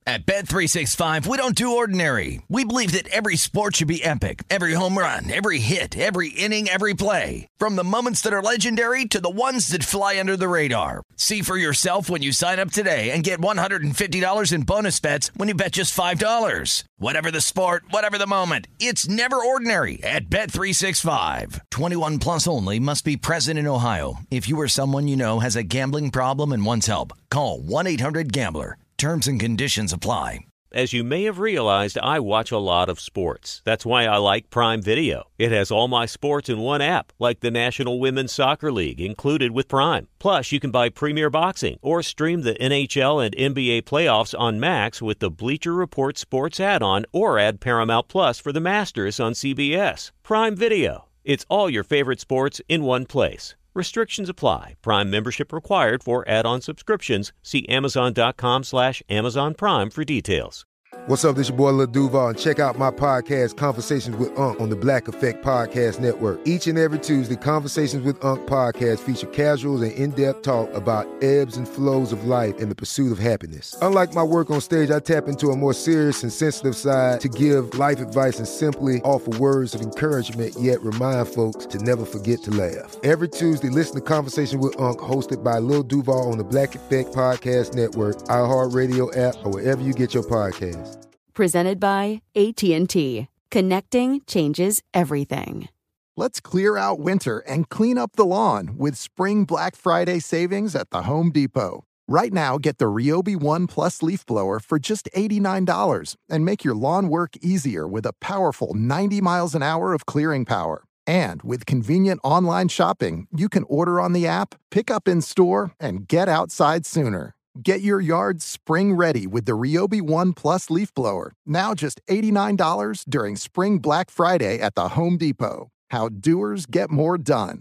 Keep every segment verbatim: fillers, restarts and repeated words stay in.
At Bet three sixty-five, we don't do ordinary. We believe that every sport should be epic. Every home run, every hit, every inning, every play. From the moments that are legendary to the ones that fly under the radar. See for yourself when you sign up today and get one hundred fifty dollars in bonus bets when you bet just five dollars. Whatever the sport, whatever the moment, it's never ordinary at Bet three sixty-five. twenty-one plus only. Must be present in Ohio. If you or someone you know has a gambling problem and wants help, call one eight hundred gambler. Terms and conditions apply. As you may have realized, I watch a lot of sports. That's why I like Prime Video. It has all my sports in one app, like the National Women's Soccer League, included with Prime. Plus, you can buy Premier Boxing or stream the N H L and N B A playoffs on Max with the Bleacher Report Sports add-on, or add Paramount Plus for the Masters on C B S. Prime Video. It's all your favorite sports in one place. Restrictions apply. Prime membership required for add-on subscriptions. See Amazon.com slash Amazon Prime for details. What's up, this your boy Lil Duval, and check out my podcast, Conversations with Unc, on the Black Effect Podcast Network. Each and every Tuesday, Conversations with Unc podcast feature casuals and in-depth talk about ebbs and flows of life and the pursuit of happiness. Unlike my work on stage, I tap into a more serious and sensitive side to give life advice and simply offer words of encouragement, yet remind folks to never forget to laugh. Every Tuesday, listen to Conversation with Unc, hosted by Lil Duval on the Black Effect Podcast Network, iHeartRadio app, or wherever you get your podcasts. Presented by A T and T. Connecting changes everything. Let's clear out winter and clean up the lawn with Spring Black Friday savings at the Home Depot. Right now, get the Ryobi One Plus leaf blower for just eighty-nine dollars and make your lawn work easier with a powerful ninety miles an hour of clearing power. And with convenient online shopping, you can order on the app, pick up in store, and get outside sooner. Get your yard spring ready with the Ryobi One Plus leaf blower. Now just eighty-nine dollars during Spring Black Friday at the Home Depot. How doers get more done.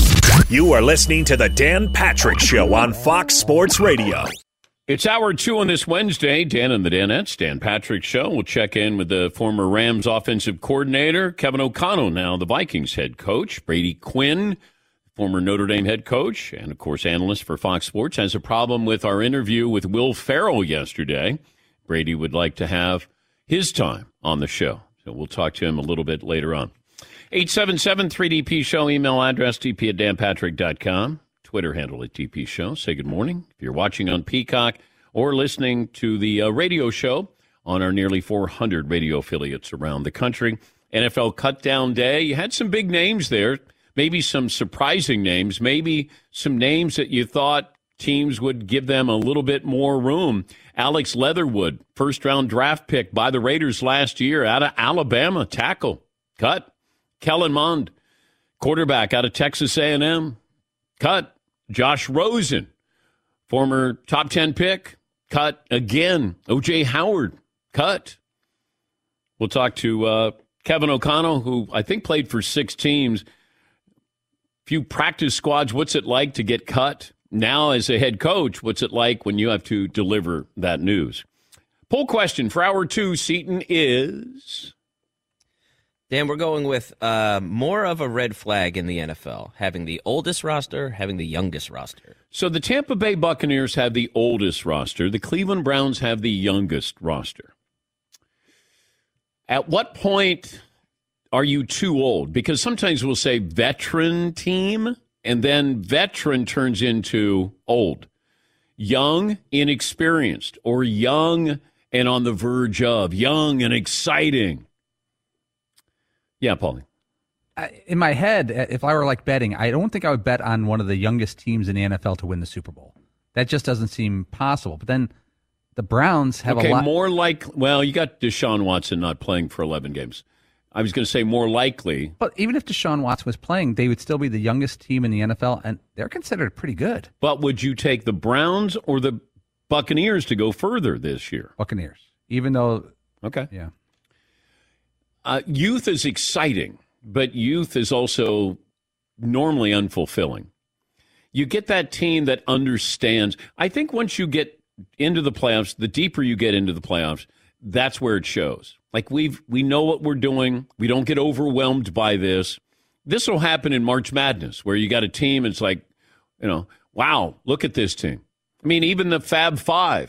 You are listening to the Dan Patrick Show on Fox Sports Radio. It's hour two on this Wednesday. Dan and the Danettes, Dan Patrick Show. We'll check in with the former Rams offensive coordinator, Kevin O'Connell, now the Vikings head coach. Brady Quinn, former Notre Dame head coach and, of course, analyst for Fox Sports, has a problem with our interview with Will Ferrell yesterday. Brady would like to have his time on the show, so we'll talk to him a little bit later on. eight seven seven three D P Show, email address d p at dan patrick dot com, Twitter handle at D P Show. Say good morning. If you're watching on Peacock or listening to the uh, radio show on our nearly four hundred radio affiliates around the country, N F L Cutdown Day, you had some big names there. Maybe some surprising names, maybe some names that you thought teams would give them a little bit more room. Alex Leatherwood, first-round draft pick by the Raiders last year out of Alabama, tackle, cut. Kellen Mond, quarterback out of Texas A and M, cut. Josh Rosen, former top ten pick, cut again. O J Howard, cut. We'll talk to uh, Kevin O'Connell, who I think played for six teams. Few practice squads, what's it like to get cut? Now, as a head coach, what's it like when you have to deliver that news? Poll question for hour two, Seton, is... Dan, we're going with uh, more of a red flag in the N F L, having the oldest roster, having the youngest roster. So the Tampa Bay Buccaneers have the oldest roster. The Cleveland Browns have the youngest roster. At what point are you too old? Because sometimes we'll say veteran team, and then veteran turns into old. Young, inexperienced, or young and on the verge of, young and exciting. Yeah, Paulie. In my head, if I were like betting, I don't think I would bet on one of the youngest teams in the N F L to win the Super Bowl. That just doesn't seem possible. But then the Browns have okay, a lot. more like, well, you got Deshaun Watson not playing for eleven games. I was going to say more likely. But even if Deshaun Watson was playing, they would still be the youngest team in the N F L, and they're considered pretty good. But would you take the Browns or the Buccaneers to go further this year? Buccaneers, even though... Okay. Yeah. Uh, youth is exciting, but youth is also normally unfulfilling. You get that team that understands. I think once you get into the playoffs, the deeper you get into the playoffs, that's where it shows. Like we've we know what we're doing. We don't get overwhelmed by this. This will happen in March Madness, where you got a team. It's like, you know, wow, look at this team. I mean, even the Fab Five,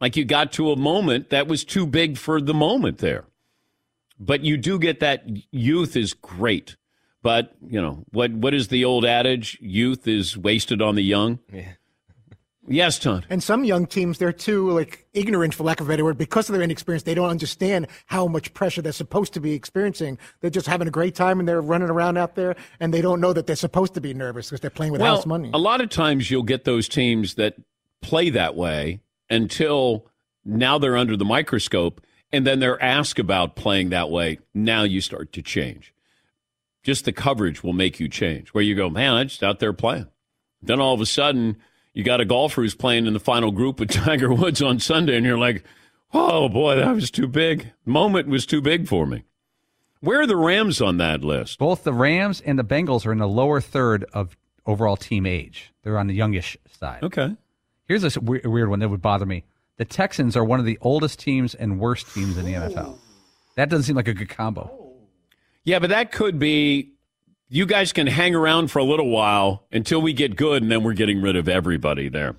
Like you got to a moment that was too big for the moment there. But you do get that youth is great. But, you know, what what is the old adage? Youth is wasted on the young. Yeah. Yes, Todd. And some young teams, they're too like ignorant, for lack of a better word, because of their inexperience. They don't understand how much pressure they're supposed to be experiencing. They're just having a great time and they're running around out there, and they don't know that they're supposed to be nervous because they're playing with well, house money. A lot of times you'll get those teams that play that way until now they're under the microscope, and then they're asked about playing that way. Now you start to change. Just the coverage will make you change, where you go, man, I'm just out there playing. Then all of a sudden, you got a golfer who's playing in the final group with Tiger Woods on Sunday, and you're like, oh, boy, that was too big. Moment was too big for me. Where are the Rams on that list? Both the Rams and the Bengals are in the lower third of overall team age. They're on the youngish side. Okay. Here's a weird one that would bother me. The Texans are one of the oldest teams and worst teams in the N F L. That doesn't seem like a good combo. Yeah, but that could be you guys can hang around for a little while until we get good, and then we're getting rid of everybody there.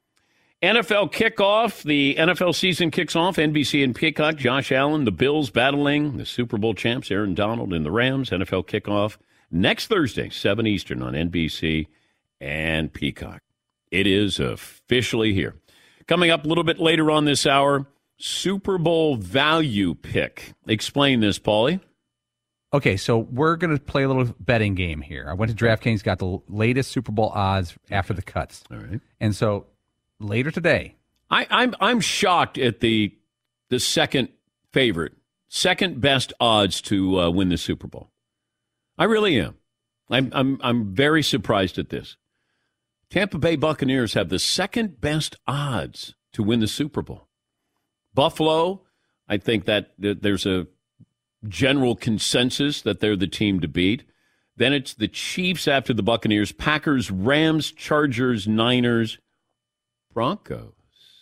N F L kickoff. The N F L season kicks off. N B C and Peacock. Josh Allen, the Bills battling the Super Bowl champs, Aaron Donald and the Rams. N F L kickoff next Thursday, seven Eastern on N B C and Peacock. It is officially here. Coming up a little bit later on this hour, Super Bowl value pick. Explain this, Paulie. Okay, so we're going to play a little betting game here. I went to DraftKings, got the latest Super Bowl odds after the cuts. All right. And so later today. I, I'm I'm shocked at the the second favorite, second best odds to uh, win the Super Bowl. I really am. I'm I'm I'm very surprised at this. Tampa Bay Buccaneers have the second best odds to win the Super Bowl. Buffalo, I think that there's a general consensus that they're the team to beat. Then it's the Chiefs after the Buccaneers, Packers, Rams, Chargers, Niners, Broncos.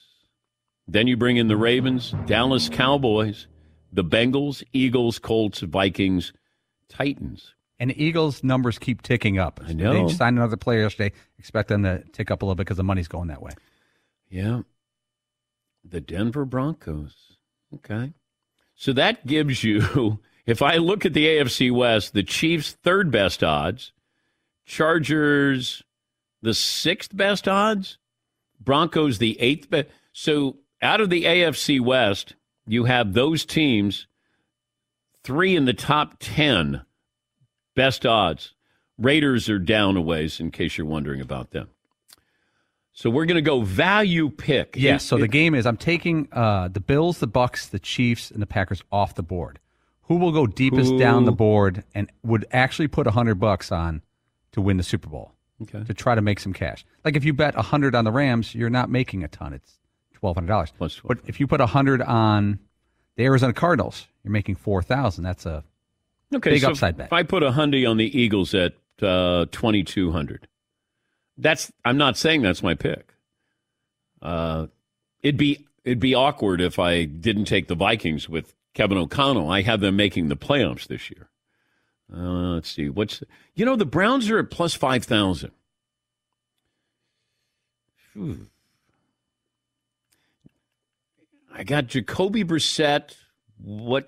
Then you bring in the Ravens, Dallas Cowboys, the Bengals, Eagles, Colts, Vikings, Titans. And the Eagles' numbers keep ticking up. I know. They signed another player yesterday. Expect them to tick up a little bit because the money's going that way. Yeah. The Denver Broncos. Okay. So that gives you, if I look at the A F C West, the Chiefs' third best odds, Chargers, the sixth best odds, Broncos, the eighth best. So out of the A F C West, you have those teams, three in the top ten best odds. Raiders are down a ways, in case you're wondering about them. So we're going to go value pick. Yes, It- so the it- game is I'm taking uh, the Bills, the Bucks, the Chiefs, and the Packers off the board. Who will go deepest Who- down the board and would actually put one hundred bucks on to win the Super Bowl? Okay. To try to make some cash. Like if you bet one hundred on the Rams, you're not making a ton. It's twelve hundred dollars. Plus twelve. But if you put one hundred on the Arizona Cardinals, you're making four thousand. That's a Okay, big so upside if, bet. If I put a hundy on the Eagles at uh, twenty-two hundred, that's I'm not saying that's my pick. Uh, it'd be it'd be awkward if I didn't take the Vikings with Kevin O'Connell. I have them making the playoffs this year. Uh, let's see what's you know the Browns are at plus five thousand. I got Jacoby Brissett. What?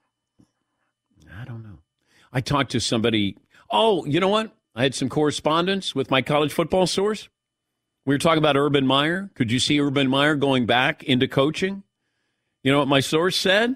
I don't know. I talked to somebody. Oh, you know what? I had some correspondence with my college football source. We were talking about Urban Meyer. Could you see Urban Meyer going back into coaching? You know what my source said?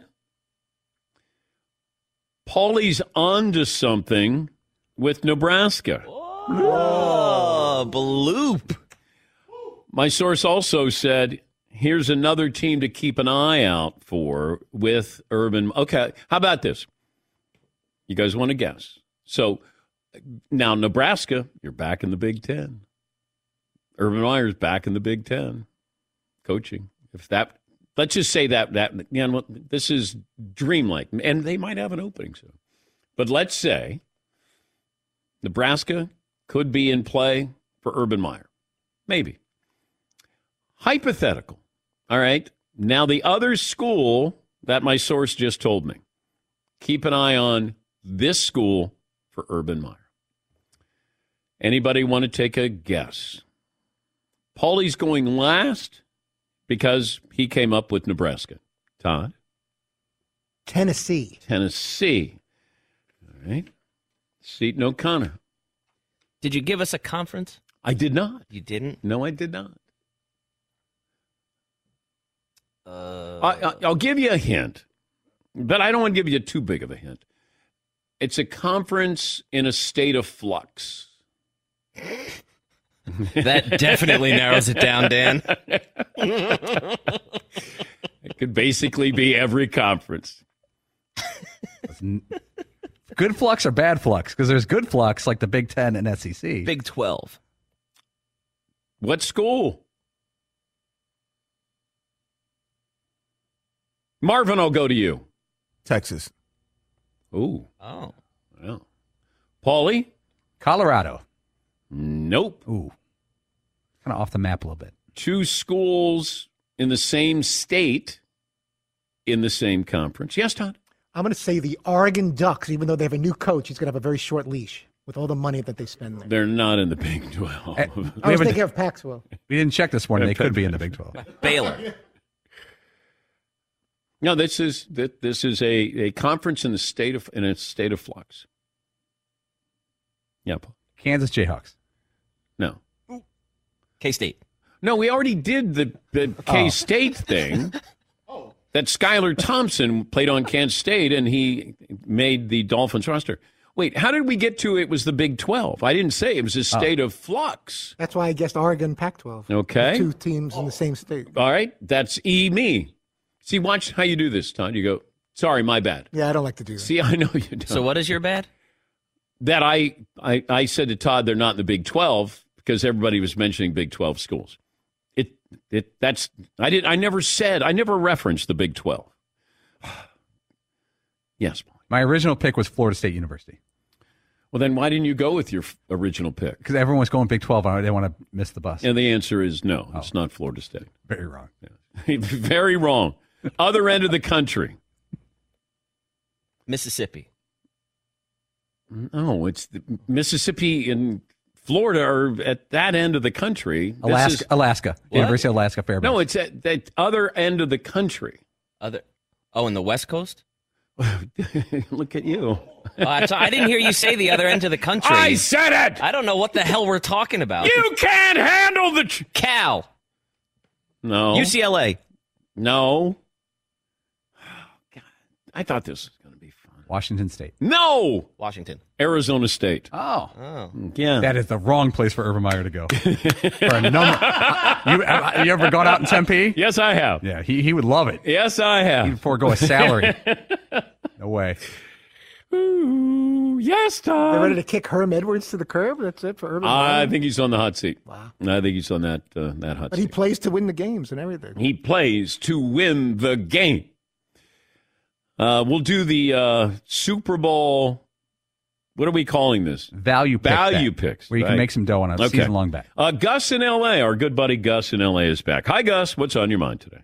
Paulie's onto something with Nebraska. Oh, bloop. My source also said, here's another team to keep an eye out for with Urban. Okay, how about this? You guys want to guess? So now Nebraska, you're back in the Big Ten. Urban Meyer's back in the Big Ten, coaching. If that, let's just say that that you know, this is dreamlike, and they might have an opening soon. But let's say Nebraska could be in play for Urban Meyer, maybe. Hypothetical. All right. Now the other school that my source just told me, keep an eye on this school for Urban Meyer. Anybody want to take a guess? Paulie's going last. because he came up with Nebraska. Todd? Tennessee. Tennessee. All right. Seton O'Connor. Did you give us a conference? I did not. You didn't? No, I did not. Uh, I, I'll give you a hint, but I don't want to give you too big of a hint. It's a conference in a state of flux. That definitely narrows it down, Dan. It could basically be every conference. Good flux or bad flux? Because there's good flux like the Big Ten and S E C. Big twelve. What school? Marvin, I'll go to you. Texas. Ooh. Oh. Well. Paulie? Colorado. Nope. Ooh. Kind of off the map a little bit. Two schools in the same state in the same conference. Yes, Todd? I'm going to say the Oregon Ducks, even though they have a new coach, he's going to have a very short leash with all the money that they spend there. They're not in the Big twelve. I was thinking of Pac twelve. We didn't check this morning. They could be in the Big twelve. Baylor. No, this is this is a, a conference in the state of in a state of flux. Yep. Kansas Jayhawks. No. K-State. No, we already did the, the K-State thing. That Skylar Thompson played on Kansas State, and he made the Dolphins roster. Wait, how did we get to it was the Big twelve? I didn't say it was a state oh. of flux. That's why I guessed Oregon Pac twelve. Okay. Two teams in the same state. All right. That's E me. See, watch how you do this, Todd. You go, sorry, my bad. Yeah, I don't like to do that. See, I know you don't. So what is your bad? That I, I, I said to Todd they're not in the Big twelve because everybody was mentioning Big twelve schools. It it that's I did I never said I never referenced the Big twelve. Yes. My original pick was Florida State University. Well, then why didn't you go with your original pick? Because everyone was going Big twelve. I didn't want to miss the bus. And the answer is no. Oh. It's not Florida State. Very wrong. Yeah. Very wrong. Other end of the country. Mississippi. No, it's the, Mississippi and Florida are at that end of the country. Alaska, is, Alaska, University of Alaska Fairbanks. No, it's at that other end of the country. Other, oh, in the West Coast. Look at you. Uh, so I didn't hear you say the other end of the country. I said it. I don't know what the hell we're talking about. You can't handle the tr- Cal. No. U C L A. No. Oh, God. I thought this was going to be fun. Washington State. No. Washington. Arizona State. Oh. Oh. Yeah. That is the wrong place for Urban Meyer to go. For a number. you, have you ever gone out in Tempe? Yes, I have. Yeah, he, he would love it. Yes, I have. He'd forego a salary. No way. Ooh, yes, Tom. They're ready to kick Herm Edwards to the curb? That's it for Urban I Meyer? think he's on the hot seat. Wow. I think he's on that uh, that hot But seat. he plays to win the games and everything. He plays to win the game. Uh, we'll do the uh, Super Bowl. What are we calling this? Value pick Value bet, picks. where you right? can make some dough on a Okay. season-long bet. Uh, Gus in L A, our good buddy Gus in L A is back. Hi, Gus. What's on your mind today?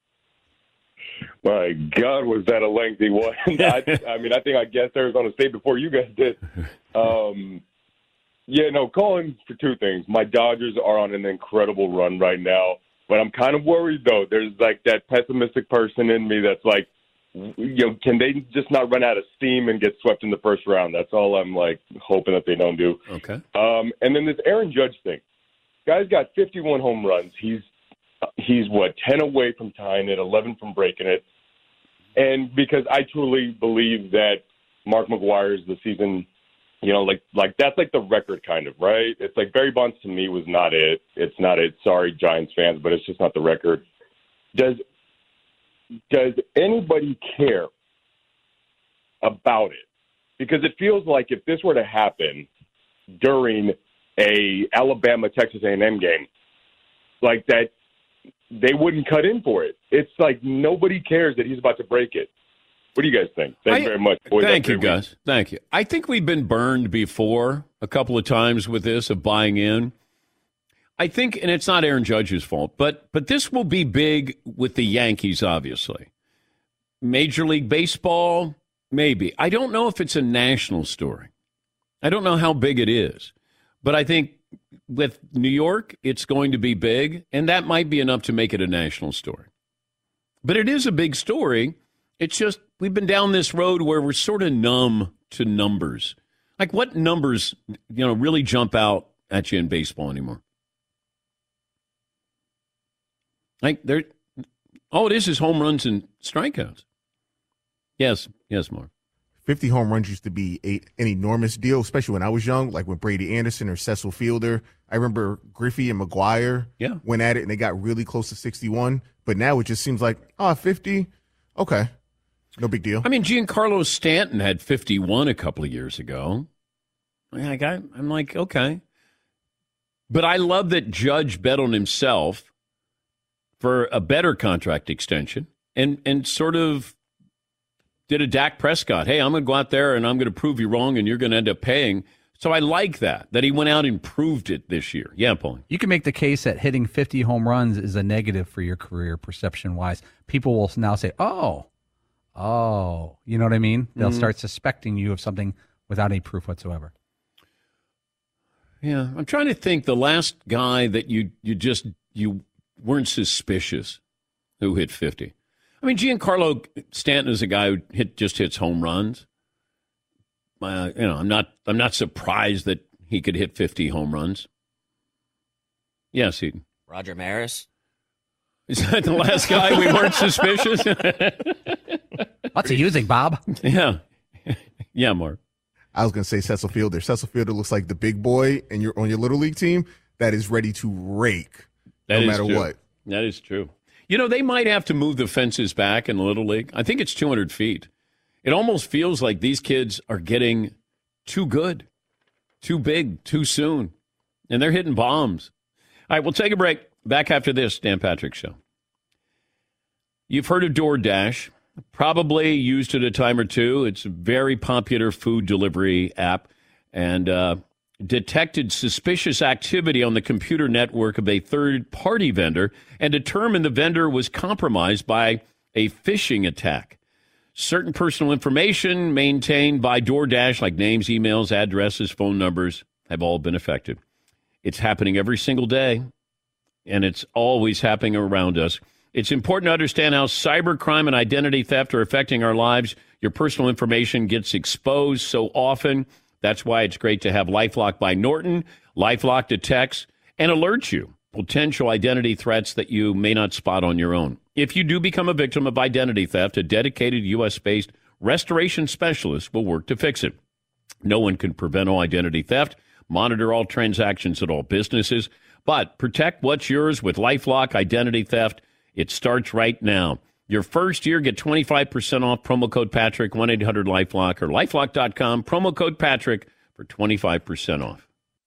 My God, was that a lengthy one? I, I mean, I think I guessed Arizona State before you guys did. Um, yeah, no, calling for two things. My Dodgers are on an incredible run right now, but I'm kind of worried, though. There's like that pessimistic person in me that's like, you know, can they just not run out of steam and get swept in the first round? That's all I'm like hoping that they don't do. Okay. Um, and then this Aaron Judge thing. Guy's got fifty-one home runs. He's he's what ten away from tying it, eleven from breaking it. And because I truly believe that Mark McGwire is the season, you know, like like that's like the record kind of, right? It's like Barry Bonds to me was not it. It's not it. Sorry, Giants fans, but it's just not the record. Does Does anybody care about it? Because it feels like if this were to happen during a Alabama-Texas A and M game, like that, they wouldn't cut in for it. It's like nobody cares that he's about to break it. What do you guys think? Thank I, you very much. Boys, thank you, week. Gus. Thank you. I think we've been burned before a couple of times with this of buying in. I think, and it's not Aaron Judge's fault, but but this will be big with the Yankees, obviously. Major League Baseball, maybe. I don't know if it's a national story. I don't know how big it is. But I think with New York, it's going to be big, and that might be enough to make it a national story. But it is a big story. It's just we've been down this road where we're sort of numb to numbers. Like, what numbers, you know, really jump out at you in baseball anymore? Like, there, all it is is home runs and strikeouts. Yes, yes, Mark. fifty home runs used to be a, an enormous deal, especially when I was young, like when Brady Anderson or Cecil Fielder. I remember Griffey and McGuire yeah. went at it, and they got really close to sixty-one. But now it just seems like, oh, fifty, okay, no big deal. I mean, Giancarlo Stanton had fifty-one a couple of years ago. Like, I, I'm like, okay. But I love that Judge bet on himself for a better contract extension and, and sort of did a Dak Prescott. Hey, I'm going to go out there and I'm going to prove you wrong and you're going to end up paying. So I like that, that he went out and proved it this year. Yeah, Paul. You can make the case that hitting fifty home runs is a negative for your career perception-wise. People will now say, oh, oh, you know what I mean? They'll mm-hmm. start suspecting you of something without any proof whatsoever. Yeah, I'm trying to think the last guy that you you just you weren't suspicious who hit fifty. I mean, Giancarlo Stanton is a guy who hit just hits home runs. Uh, you know, I'm not I'm not surprised that he could hit fifty home runs. Yes, Eden. Roger Maris. Is that the last guy we weren't suspicious? What's he using, Bob? Yeah, yeah, Mark. I was going to say Cecil Fielder. Cecil Fielder looks like the big boy and you're on your little league team that is ready to rake that no matter true. what. That is true. You know, they might have to move the fences back in the little league. I think it's two hundred feet. It almost feels like these kids are getting too good, too big, too soon, and they're hitting bombs. All right, we'll take a break. Back after this, Dan Patrick Show. You've heard of DoorDash. Probably used it a time or two. It's a very popular food delivery app, and uh, detected suspicious activity on the computer network of a third-party vendor and determined the vendor was compromised by a phishing attack. Certain personal information maintained by DoorDash, like names, emails, addresses, phone numbers, have all been affected. It's happening every single day, and it's always happening around us. It's important to understand how cybercrime and identity theft are affecting our lives. Your personal information gets exposed so often. That's why it's great to have LifeLock by Norton. LifeLock detects and alerts you potential identity threats that you may not spot on your own. If you do become a victim of identity theft, a dedicated U S-based restoration specialist will work to fix it. No one can prevent all identity theft, monitor all transactions at all businesses, but protect what's yours with LifeLock Identity Theft. It starts right now. Your first year, get twenty-five percent off, promo code Patrick, one eight hundred LifeLock, or lifelock dot com, promo code Patrick for twenty-five percent off.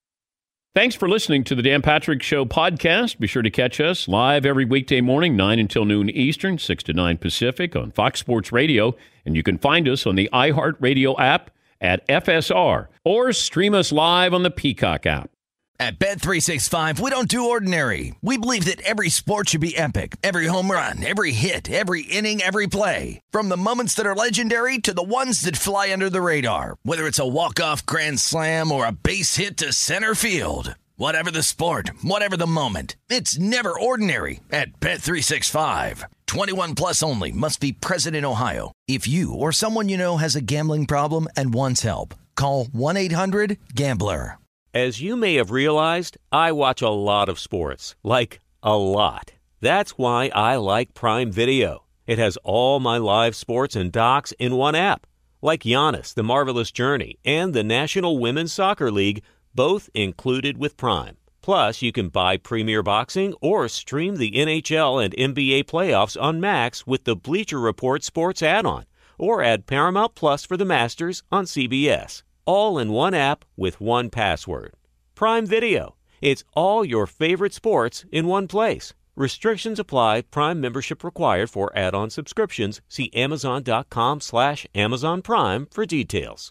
Thanks for listening to the Dan Patrick Show podcast. Be sure to catch us live every weekday morning, nine until noon Eastern, six to nine Pacific on Fox Sports Radio. And you can find us on the iHeartRadio app at F S R or stream us live on the Peacock app. At Bet three sixty-five, we don't do ordinary. We believe that every sport should be epic. Every home run, every hit, every inning, every play. From the moments that are legendary to the ones that fly under the radar. Whether it's a walk-off grand slam or a base hit to center field. Whatever the sport, whatever the moment. It's never ordinary at Bet three sixty-five. twenty-one plus only. Must be present in Ohio. If you or someone you know has a gambling problem and wants help, call one eight hundred gambler. As you may have realized, I watch a lot of sports, like a lot. That's why I like Prime Video. It has all my live sports and docs in one app, like Giannis, The Marvelous Journey, and the National Women's Soccer League, both included with Prime. Plus, you can buy Premier Boxing or stream the N H L and N B A playoffs on Max with the Bleacher Report Sports add-on, or add Paramount Plus for the Masters on C B S. All in one app with one password. Prime Video. It's all your favorite sports in one place. Restrictions apply. Prime membership required for add-on subscriptions. See Amazon.com slash Amazon Prime for details.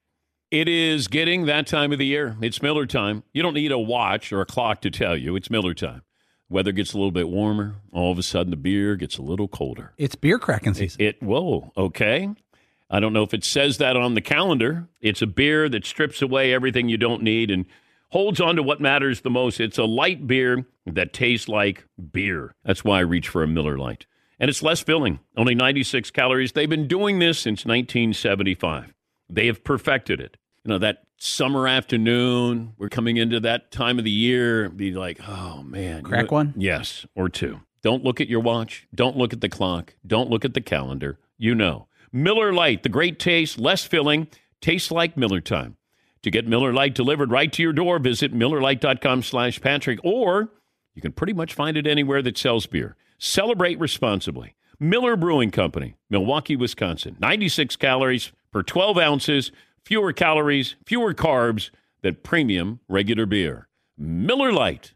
It is getting that time of the year. It's Miller time. You don't need a watch or a clock to tell you. It's Miller time. Weather gets a little bit warmer. All of a sudden, the beer gets a little colder. It's beer cracking season. It, it whoa, okay. I don't know if it says that on the calendar. It's a beer that strips away everything you don't need and holds on to what matters the most. It's a light beer that tastes like beer. That's why I reach for a Miller Lite. And it's less filling, only ninety-six calories. They've been doing this since nineteen seventy-five. They have perfected it. You know, that summer afternoon, we're coming into that time of the year, be like, oh, man. Crack you know, one? Yes, or two. Don't look at your watch. Don't look at the clock. Don't look at the calendar. You know. Miller Lite, the great taste, less filling, tastes like Miller time. To get Miller Lite delivered right to your door, visit MillerLite.com slash Patrick, or you can pretty much find it anywhere that sells beer. Celebrate responsibly. Miller Brewing Company, Milwaukee, Wisconsin. ninety-six calories per twelve ounces, fewer calories, fewer carbs than premium regular beer. Miller Lite.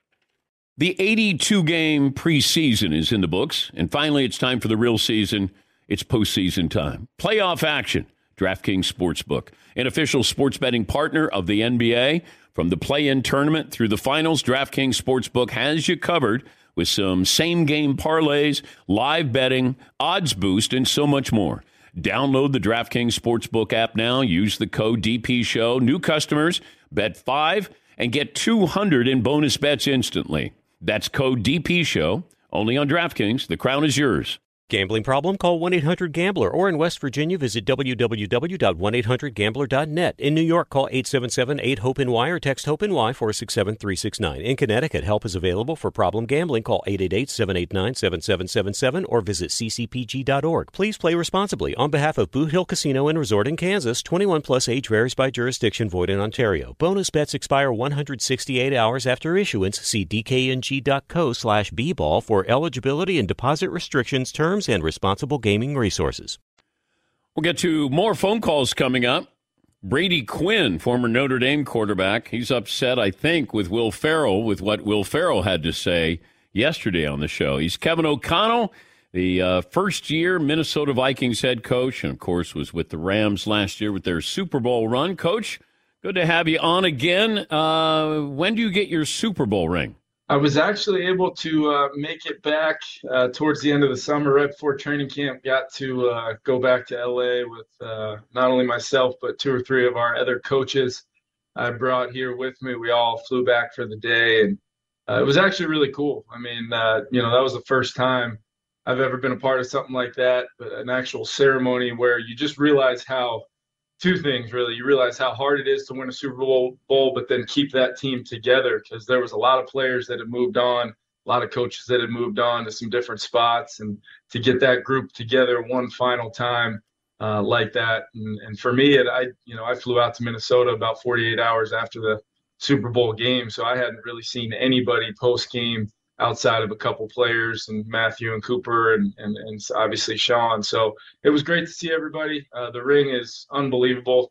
The eighty-two game preseason is in the books, and finally it's time for the real season. It's postseason time. Playoff action. DraftKings Sportsbook, an official sports betting partner of the N B A. From the play-in tournament through the finals, DraftKings Sportsbook has you covered with some same-game parlays, live betting, odds boost, and so much more. Download the DraftKings Sportsbook app now. Use the code D P Show. New customers, bet five and get two hundred in bonus bets instantly. That's code D P Show, only on DraftKings. The crown is yours. Gambling problem? Call one eight hundred gambler, or in West Virginia, visit w w w dot one eight hundred gambler dot net. In New York, call eight seven seven eight hope N Y or text HOPE-NY four six seven three six nine. In Connecticut, help is available for problem gambling. Call eight eight eight seven eight nine seven seven seven seven or visit c c p g dot org. Please play responsibly. On behalf of Boot Hill Casino and Resort in Kansas, twenty-one plus age varies by jurisdiction, void in Ontario. Bonus bets expire one hundred sixty-eight hours after issuance. See d k n g dot co slash b ball for eligibility and deposit restrictions, terms, and responsible gaming resources. We'll get to more phone calls coming up. Brady Quinn, former Notre Dame quarterback, he's upset, I think, with Will Ferrell, with what Will Ferrell had to say yesterday on the show. He's Kevin O'Connell, the uh, first-year Minnesota Vikings head coach, and, of course, was with the Rams last year with their Super Bowl run. Coach, good to have you on again. Uh, when do you get your Super Bowl ring? I was actually able to uh, make it back uh, towards the end of the summer, right before training camp. Got to uh, go back to L A with uh, not only myself, but two or three of our other coaches I brought here with me. We all flew back for the day, and uh, it was actually really cool. I mean, uh, you know, that was the first time I've ever been a part of something like that, but an actual ceremony where you just realize how two things, really. You realize how hard it is to win a Super Bowl, bowl, but then keep that team together, because there was a lot of players that had moved on, a lot of coaches that had moved on to some different spots, and to get that group together one final time uh, like that. And, and for me, it, I, you know, I flew out to Minnesota about forty-eight hours after the Super Bowl game, so I hadn't really seen anybody post-game outside of a couple players and Matthew and Cooper and, and, and obviously Sean. So it was great to see everybody. Uh, the ring is unbelievable.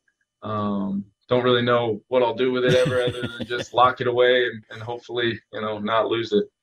Um, don't really know what I'll do with it ever other than just lock it away and, and hopefully, you know, not lose it.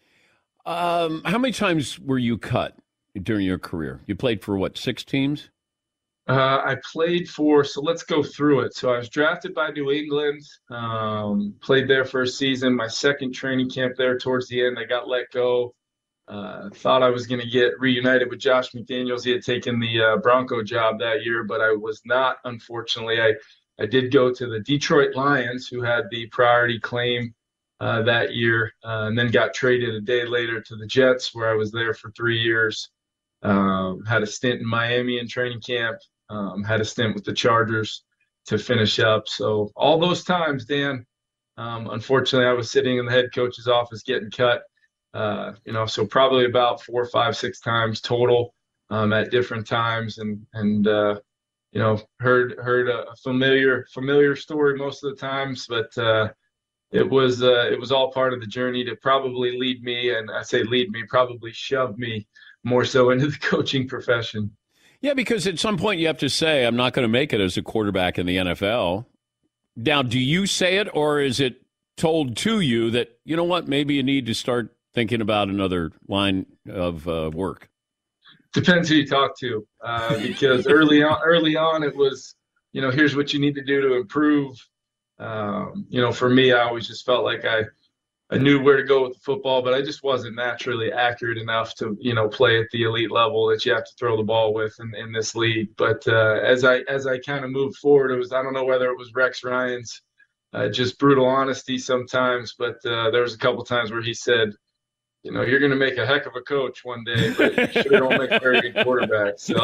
Um, how many times were you cut during your career? You played for, what, six teams? Uh, I played for, so let's go through it. So I was drafted by New England, um, played there for a season. My second training camp there towards the end, I got let go. Uh, thought I was going to get reunited with Josh McDaniels. He had taken the uh, Bronco job that year, but I was not, unfortunately. I, I did go to the Detroit Lions, who had the priority claim uh, that year, uh, and then got traded a day later to the Jets, where I was there for three years. Um, had a stint in Miami in training camp. Um, had a stint with the Chargers to finish up. So all those times, Dan, um, unfortunately, I was sitting in the head coach's office getting cut. Uh, you know, so probably about four, five, six times total um, at different times, and and uh, you know, heard heard a familiar familiar story most of the times, but uh, it was uh, it was all part of the journey to probably lead me, and I say lead me, probably shove me more so into the coaching profession. Yeah, because at some point you have to say, I'm not going to make it as a quarterback in the N F L. Now, do you say it, or is it told to you that, you know what, maybe you need to start thinking about another line of uh, work? Depends who you talk to, uh, because early on, early on it was, you know, here's what you need to do to improve. Um, you know, for me, I always just felt like I, I knew where to go with the football, but I just wasn't naturally accurate enough to, you know, play at the elite level that you have to throw the ball with in, in this league. But uh, as I as I kind of moved forward, it was, I don't know whether it was Rex Ryan's uh, just brutal honesty sometimes. But uh, there was a couple times where he said, you know, you're going to make a heck of a coach one day, but you sure don't make a very good quarterback. So,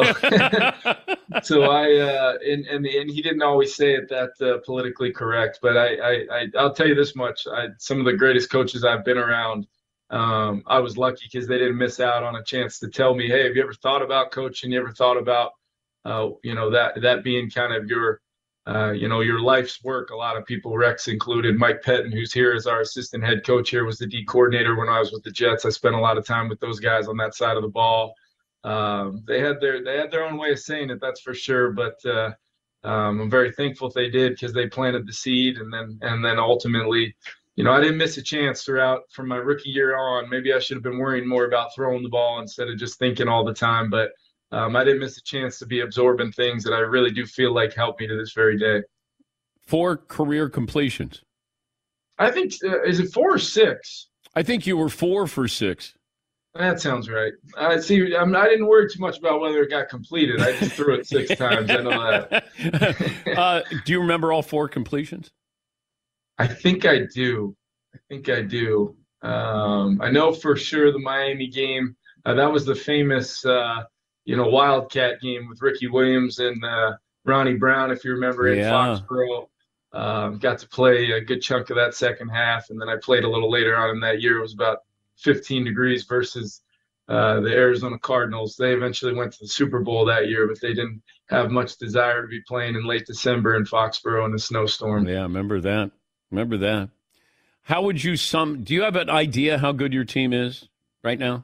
so I, uh, and, and, and he didn't always say it that uh, politically correct, but I, I, I, I'll tell you this much. I, some of the greatest coaches I've been around, um, I was lucky because they didn't miss out on a chance to tell me, hey, have you ever thought about coaching? You ever thought about, uh, you know, that, that being kind of your, Uh, you know, your life's work. A lot of people, Rex included, Mike Pettin, who's here as our assistant head coach here, was the D coordinator when I was with the Jets. I spent a lot of time with those guys on that side of the ball. Um, they had their they had their own way of saying it, that's for sure. But uh, um, I'm very thankful if they did because they planted the seed, and then and then ultimately, you know, I didn't miss a chance throughout from my rookie year on. Maybe I should have been worrying more about throwing the ball instead of just thinking all the time, but. Um, I didn't miss a chance to be absorbing things that I really do feel like helped me to this very day. Four career completions. I think, uh, is it four or six? I think you were four for six. That sounds right. I see. I'm, I didn't worry too much about whether it got completed. I just threw it six times. I know that. uh, do you remember all four completions? I think I do. I think I do. Um, I know for sure the Miami game. Uh, that was the famous. Uh, you know, Wildcat game with Ricky Williams and uh, Ronnie Brown, if you remember, in yeah. Foxborough. Um, got to play a good chunk of that second half, and then I played a little later on in that year. It was about fifteen degrees versus uh, the Arizona Cardinals. They eventually went to the Super Bowl that year, but they didn't have much desire to be playing in late December in Foxborough in a snowstorm. Yeah, remember that. Remember that. How would you sum – do you have an idea how good your team is right now?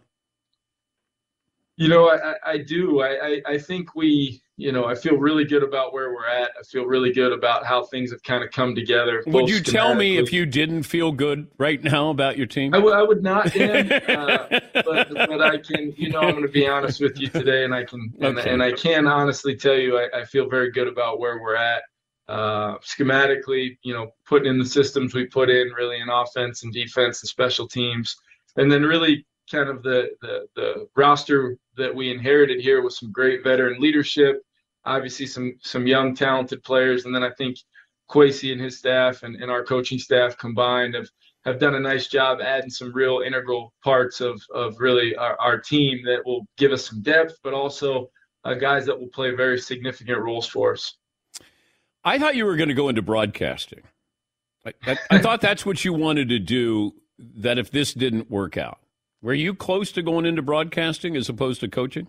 You know, I, I do. I, I, I think we, you know, I feel really good about where we're at. I feel really good about how things have kind of come together. Would you tell me if you didn't feel good right now about your team? I, w- I would not, Dan, uh, but, but I can, you know, I'm going to be honest with you today, and I can, and, Okay. and I can honestly tell you I, I feel very good about where we're at. Uh, schematically, you know, putting in the systems we put in really in offense and defense and special teams, and then really kind of the, the, the roster that we inherited here with some great veteran leadership, obviously some some young talented players, and then I think Kwesi and his staff and, and our coaching staff combined have, have done a nice job adding some real integral parts of, of really our, our team that will give us some depth, but also uh, guys that will play very significant roles for us. I thought you were going to go into broadcasting. I, I, I thought that's what you wanted to do, that if this didn't work out. Were you close to going into broadcasting as opposed to coaching?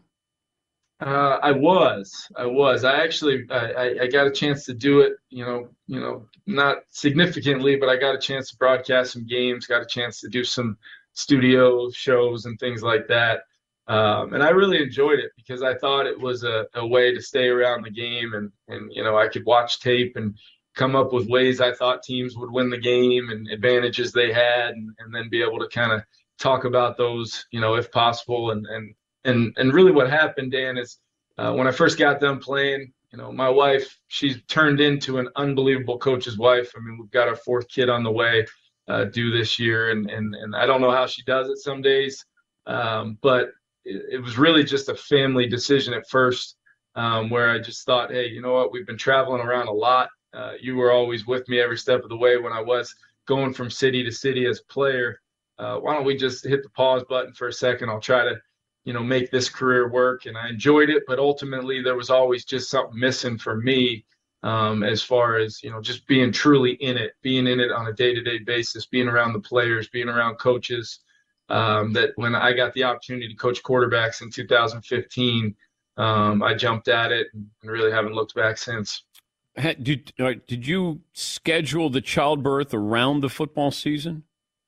Uh, I was, I was. I actually, I, I got a chance to do it. You know, you know, not significantly, but I got a chance to broadcast some games. Got a chance to do some studio shows and things like that. Um, and I really enjoyed it because I thought it was a, a way to stay around the game, and and you know, I could watch tape and come up with ways I thought teams would win the game and advantages they had, and, and then be able to kind of talk about those, you know, if possible. And, and, and, and really what happened, Dan, is uh, when I first got done playing, you know, my wife, she's turned into an unbelievable coach's wife. I mean, we've got our fourth kid on the way uh, due this year. And, and, and I don't know how she does it some days, um, but it, it was really just a family decision at first, um, where I just thought, hey, you know what, we've been traveling around a lot. Uh, you were always with me every step of the way when I was going from city to city as a player. Uh, why don't we just hit the pause button for a second? I'll try to, you know, make this career work. And I enjoyed it, but ultimately there was always just something missing for me, um, as far as, you know, just being truly in it, being in it on a day-to-day basis, being around the players, being around coaches, um, that when I got the opportunity to coach quarterbacks in two thousand fifteen, um, I jumped at it and really haven't looked back since. Did, did you schedule the childbirth around the football season?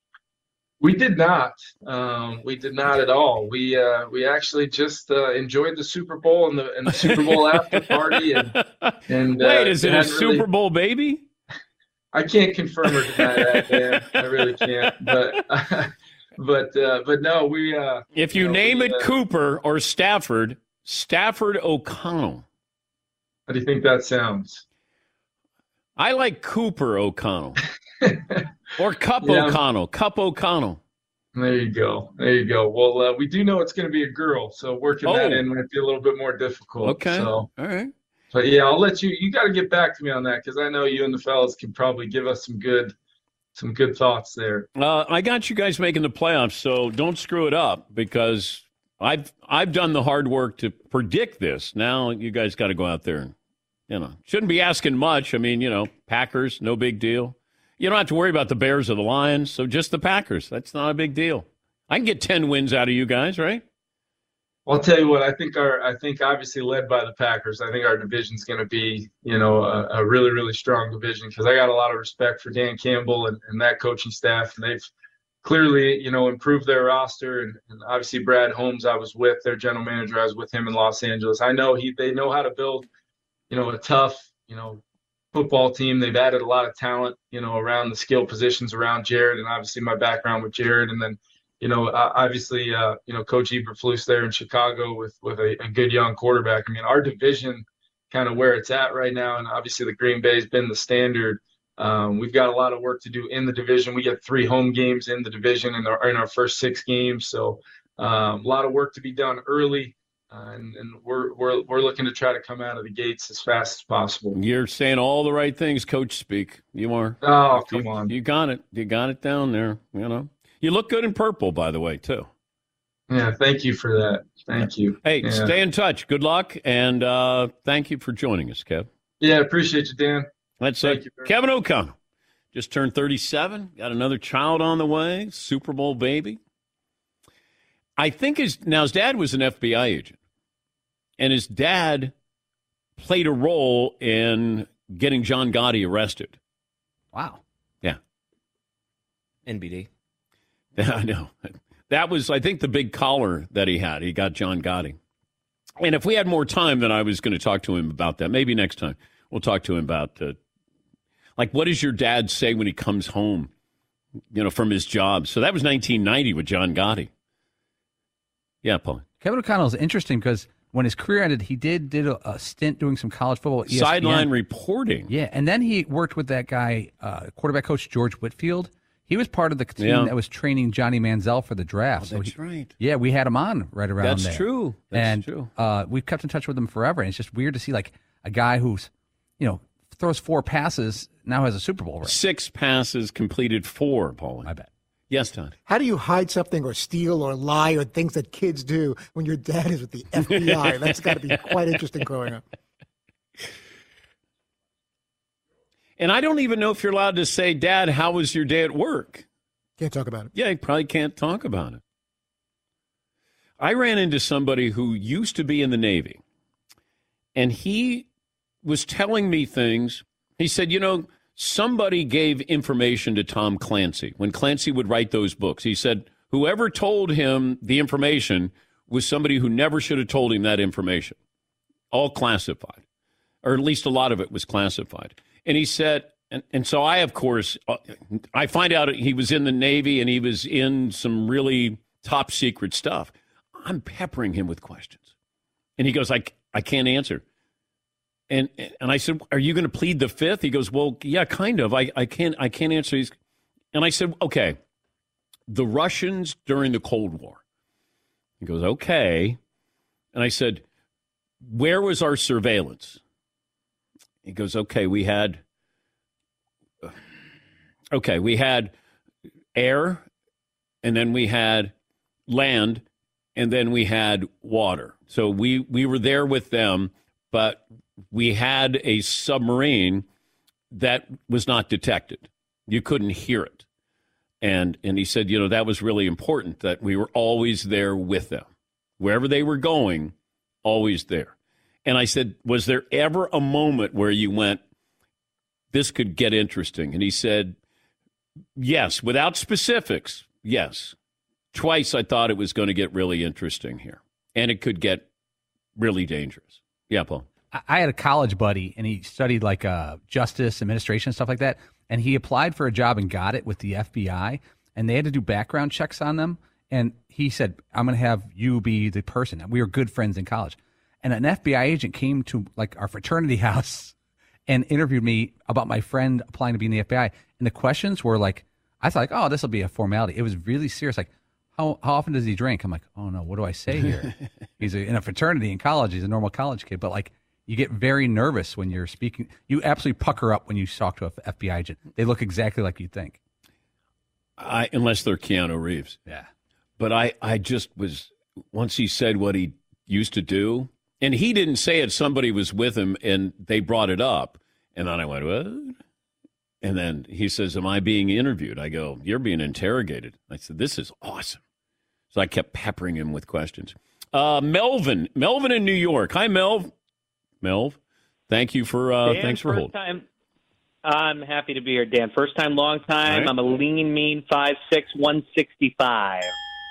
We did not. Um, we did not at all. We uh, we actually just uh, enjoyed the Super Bowl and the and the Super Bowl after party. And, and wait, uh, is it a really, Super Bowl baby? I can't confirm or deny that, man. I really can't. But uh, but uh, but no, we. Uh, if you, you know, name we, it uh, Cooper or Stafford, Stafford O'Connell. How do you think that sounds? I like Cooper O'Connell. Or Cup Yeah. O'Connell. Cup O'Connell. There you go. There you go. Well, uh, we do know it's going to be a girl, so working that Oh. in might be a little bit more difficult. Okay. So. All right. but yeah, I'll let you. You got to get back to me on that because I know you and the fellas can probably give us some good, some good thoughts there. Uh, I got you guys making the playoffs, so don't screw it up because I've I've done the hard work to predict this. Now you guys got to go out there and, you know, shouldn't be asking much. I mean, you know, Packers, no big deal. You don't have to worry about the Bears or the Lions, so just the Packers. That's not a big deal. I can get ten wins out of you guys, right? Well, I'll tell you what. I think our, I think obviously led by the Packers. I think our division's going to be, you know, a, a really, really strong division because I got a lot of respect for Dan Campbell and, and that coaching staff, and they've clearly, you know, improved their roster. And, and obviously Brad Holmes, I was with their general manager. I was with him in Los Angeles. I know he, they know how to build, you know, a tough, you know, football team. They've added a lot of talent, you know, around the skill positions around Jared, and obviously my background with Jared, and then, you know, obviously, uh, you know, Coach Eberflus there in Chicago with with a, a good young quarterback. I mean, our division, kind of where it's at right now, and obviously the Green Bay's been the standard. Um, we've got a lot of work to do in the division. We get three home games in the division in our in our first six games, so um, a lot of work to be done early. Uh, and, and we're we're we're looking to try to come out of the gates as fast as possible. You're saying all the right things, Coach Speak. You are. Oh, come you, on. You got it. You got it down there. You know. You look good in purple, by the way, too. Yeah, thank you for that. Thank you. Hey, yeah. Stay in touch. Good luck, and uh, thank you for joining us, Kev. Yeah, appreciate you, Dan. That's uh, Kevin O'Connell. Just turned thirty-seven. Got another child on the way. Super Bowl baby. I think his now his dad was an F B I agent, and his dad played a role in getting John Gotti arrested. Wow. Yeah. N B D. I know. That was, I think, the big collar that he had. He got John Gotti. And if we had more time, then I was going to talk to him about that. Maybe next time we'll talk to him about, uh, like, what does your dad say when he comes home, you know, from his job? So that was nineteen ninety with John Gotti. Yeah, Paul. Kevin O'Connell is interesting because when his career ended, he did did a, a stint doing some college football. E S P N. Sideline reporting. Yeah, and then he worked with that guy, uh, quarterback coach George Whitfield. He was part of the team yeah. that was training Johnny Manziel for the draft. Oh, that's so he, right. Yeah, we had him on right around that's there. True. That's and, true. Uh, we've kept in touch with him forever, and it's just weird to see like a guy who's, you know, throws four passes, now has a Super Bowl ring. Six passes, completed four, Paulie. I bet. Yes, Todd. How do you hide something or steal or lie or things that kids do when your dad is with the F B I? That's got to be quite interesting growing up. And I don't even know if you're allowed to say, Dad, how was your day at work? Can't talk about it. Yeah, you probably can't talk about it. I ran into somebody who used to be in the Navy, and he was telling me things. He said, you know, somebody gave information to Tom Clancy when Clancy would write those books. He said whoever told him the information was somebody who never should have told him that information. All classified, or at least a lot of it was classified. And he said, and, and so I, of course, uh, I find out he was in the Navy and he was in some really top secret stuff. I'm peppering him with questions. And he goes, I, I can't answer. And and I said, are you going to plead the fifth? He goes, well, yeah, kind of. I, I can't I can't answer these. And I said, okay, the Russians during the Cold War. He goes, okay. And I said, where was our surveillance? He goes, okay, we had, okay, we had air, and then we had land, and then we had water. So we, we were there with them, but we had a submarine that was not detected. You couldn't hear it. And and he said, you know, that was really important, that we were always there with them. Wherever they were going, always there. And I said, was there ever a moment where you went, this could get interesting? And he said, yes, without specifics, yes. Twice I thought it was going to get really interesting here. And it could get really dangerous. Yeah, Paul. I had a college buddy, and he studied like uh, justice, administration, stuff like that. And he applied for a job and got it with the F B I. And they had to do background checks on them. And he said, I'm going to have you be the person. We were good friends in college. And an F B I agent came to like our fraternity house and interviewed me about my friend applying to be in the F B I. And the questions were like, I thought, like, oh, this will be a formality. It was really serious. Like, how how often does he drink? I'm like, oh, no, what do I say here? He's a, in a fraternity in college. He's a normal college kid. But like, You get very nervous when you're speaking. You absolutely pucker up when you talk to an F B I agent. They look exactly like you think. I, unless they're Keanu Reeves. Yeah. But I, I just was, once he said what he used to do, and he didn't say it, somebody was with him and they brought it up. And then I went, what? And then he says, am I being interviewed? I go, you're being interrogated. I said, this is awesome. So I kept peppering him with questions. Uh, Melvin, Melvin in New York. Hi, Melv. Melv, thank you for, uh, Dan, thanks for first holding. Time, I'm happy to be here, Dan. First time, long time. Right. I'm a lean, mean five six, one sixty-five.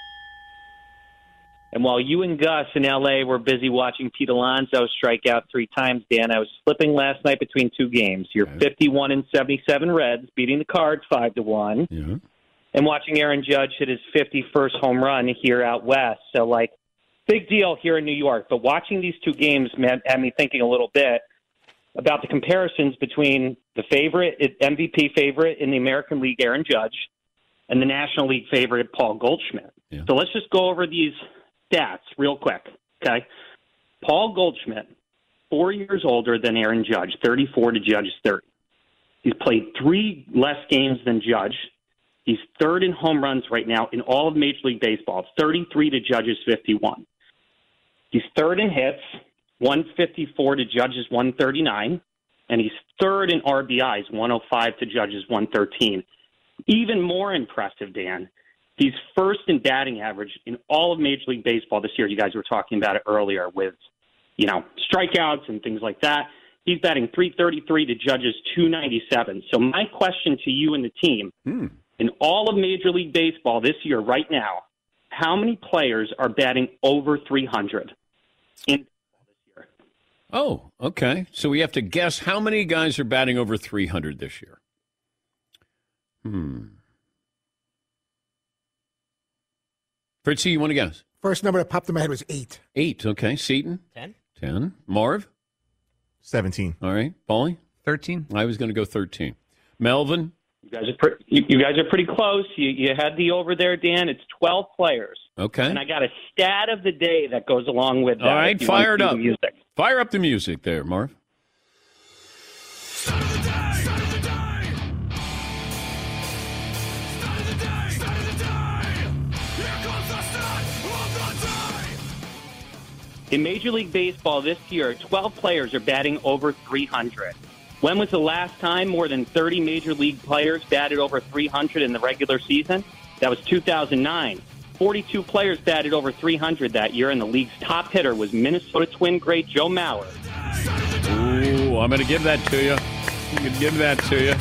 And while you and Gus in L A were busy watching Pete Alonso strike out three times, Dan, I was slipping last night between two games. Your Okay. fifty-one and seventy-seven Reds beating the Cards five to one, Yeah. and watching Aaron Judge hit his fifty-first home run here out west. So, like, big deal here in New York. But watching these two games had had me thinking a little bit about the comparisons between the favorite, M V P favorite in the American League, Aaron Judge, and the National League favorite, Paul Goldschmidt. Yeah. So let's just go over these stats real quick, okay? Paul Goldschmidt, four years older than Aaron Judge, thirty-four to Judge's thirty. He's played three less games than Judge. He's third in home runs right now in all of Major League Baseball, thirty-three to Judge's fifty-one. He's third in hits, one fifty-four to Judge's one thirty-nine, and he's third in R B Is, one oh five to Judge's one thirteen. Even more impressive, Dan, he's first in batting average in all of Major League Baseball this year. You guys were talking about it earlier with, you know, strikeouts and things like that. He's batting three thirty-three to Judge's two ninety-seven. So my question to you and the team, Hmm. in all of Major League Baseball this year, right now, how many players are batting over three hundred in this year? Oh, okay. So we have to guess how many guys are batting over three hundred this year. Hmm. Fritzy, you want to guess? First number that popped in my head was eight. Eight. Okay. Seton? Ten. Ten. Marv? seventeen. All right. Paulie? thirteen. I was going to go thirteen. Melvin? You guys are pre- you, you guys are pretty close. You, you had the over there, Dan. It's twelve players. Okay. And I got a stat of the day that goes along with that. All right. if you want Fire it to see up. the music. Fire up the music there, Marv. In Major League Baseball this year, twelve players are batting over three hundred. When was the last time more than thirty Major League players batted over three hundred in the regular season? That was two thousand nine. forty-two players batted over three hundred that year, and the league's top hitter was Minnesota Twin great Joe Mauer. Ooh, I'm going to give that to you. I'm going to give that to you.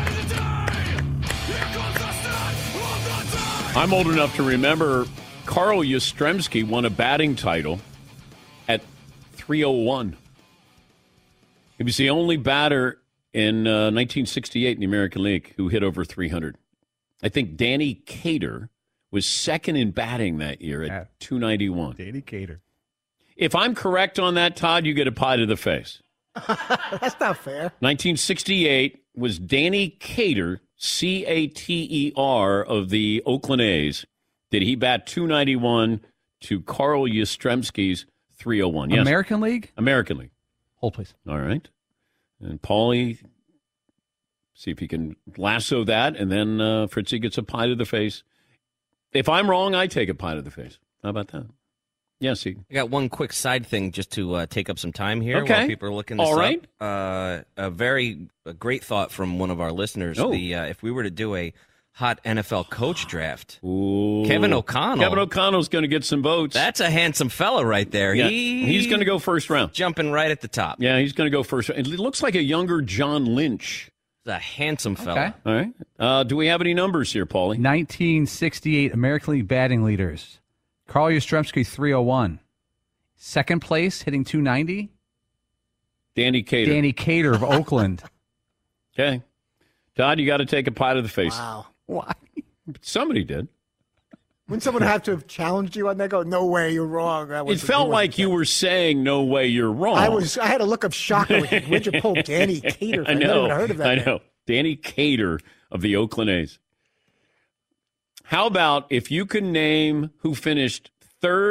I'm old enough to remember Carl Yastrzemski won a batting title at three oh one. He was the only batter in uh, nineteen sixty-eight in the American League who hit over three hundred. I think Danny Cater was second in batting that year at yeah. two ninety-one. Danny Cater. If I'm correct on that, Todd, you get a pie to the face. That's not fair. nineteen sixty-eight was Danny Cater, C A T E R, of the Oakland A's. Did he bat two ninety-one to Carl Yastrzemski's three oh one? Yes. American League? American League. Hold, please. All right. And Paulie, see if he can lasso that, and then uh, Fritzy gets a pie to the face. If I'm wrong, I take a pie to the face. How about that? Yes, he. I got one quick side thing just to uh, take up some time here Okay. while people are looking this All right. up. Uh, a very a great thought from one of our listeners. Oh. The uh, if we were to do a hot N F L coach draft, Ooh. Kevin O'Connell. Kevin O'Connell's going to get some votes. That's a handsome fella right there. Yeah. He, He's going to go first round. Jumping right at the top. Yeah, he's going to go first. It looks like a younger John Lynch. He's a handsome fella. Okay. All right. Uh, do we have any numbers here, Paulie? nineteen sixty-eight American League batting leaders. Carl Yastrzemski, three oh one. Second place, hitting two ninety. Danny Cater. Danny Cater of Oakland. Okay. Todd, you got to take a pie to the face. Wow. Why? Somebody did. Wouldn't someone have to have challenged you on that? Go, no way, you're wrong. I It wasn't- felt you like wasn't you were saying, no way, you're wrong. I was. I had a look of shock. Like, where'd you pull Danny Cater from? I I never know. even heard of that. I name. know. Danny Cater of the Oakland A's. How about if you can name who finished third,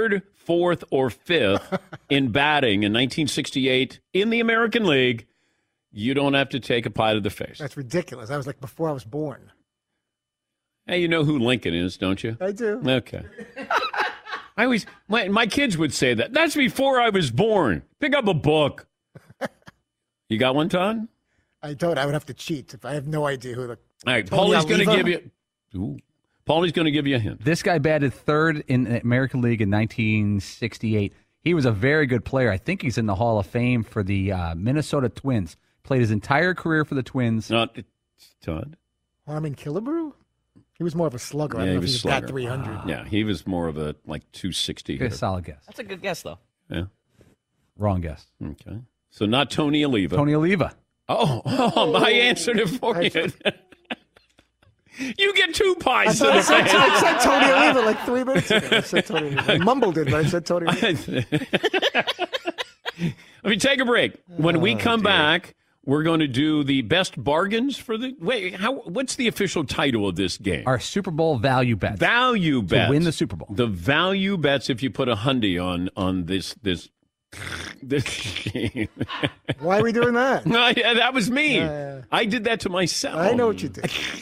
fourth or fifth in batting in nineteen sixty-eight in the American League, you don't have to take a pie to the face. That's ridiculous. That was like before I was born. Hey, you know who Lincoln is, don't you? I do. Okay. I always, my, my kids would say that. That's before I was born. Pick up a book. You got one, Todd? I don't. I would have to cheat if I have no idea who the. All right, Tony Paulie's going to Oliva? give you. Ooh, Paulie's going to give you a hint. This guy batted third in the American League in nineteen sixty-eight. He was a very good player. I think he's in the Hall of Fame for the uh, Minnesota Twins. Played his entire career for the Twins. Not Todd. Harmon Killebrew? He was more of a slugger. I Yeah, don't he know was if he slugger. got three hundred. Yeah, he was more of a like two sixty. Good, solid guess. That's a good guess, though. Yeah. Wrong guess. Okay. So not Tony Oliva. Tony Oliva. Oh, oh, I answered it for you. You get two pies. I, said, I, said, I said Tony Oliva like three minutes ago. I said Tony Oliva. I mumbled it, but I said Tony Oliva. Let me take a break. When we come back, we're going to do the best bargains for the. Wait, how? What's the official title of this game? Our Super Bowl value bets. Value bets To win the Super Bowl. The value bets if you put a hundy on on this this this game. Why are we doing that? No, yeah, that was me. Uh, I did that to myself. I know what you did.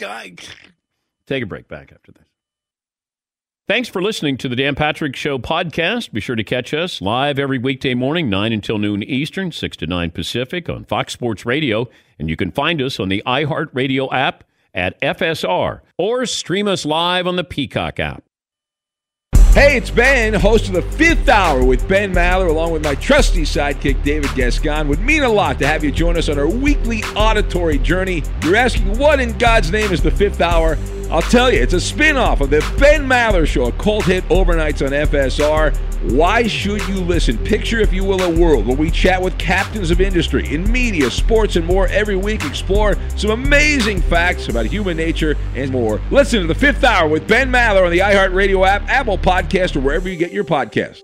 Take a break. Back after this. Thanks for listening to the Dan Patrick Show podcast. Be sure to catch us live every weekday morning, nine until noon Eastern, six to nine Pacific on Fox Sports Radio. And you can find us on the iHeartRadio app at F S R or stream us live on the Peacock app. Hey, it's Ben, host of the Fifth Hour with Ben Maller, along with my trusty sidekick, David Gascon. Would mean a lot to have you join us on our weekly auditory journey. You're asking, what in God's name is the Fifth Hour? I'll tell you, it's a spin-off of the Ben Maller Show, a cult hit overnights on F S R. Why should you listen? Picture, if you will, a world where we chat with captains of industry in media, sports, and more every week. Explore some amazing facts about human nature and more. Listen to the Fifth Hour with Ben Maller on the iHeartRadio app, Apple Podcast, or wherever you get your podcasts.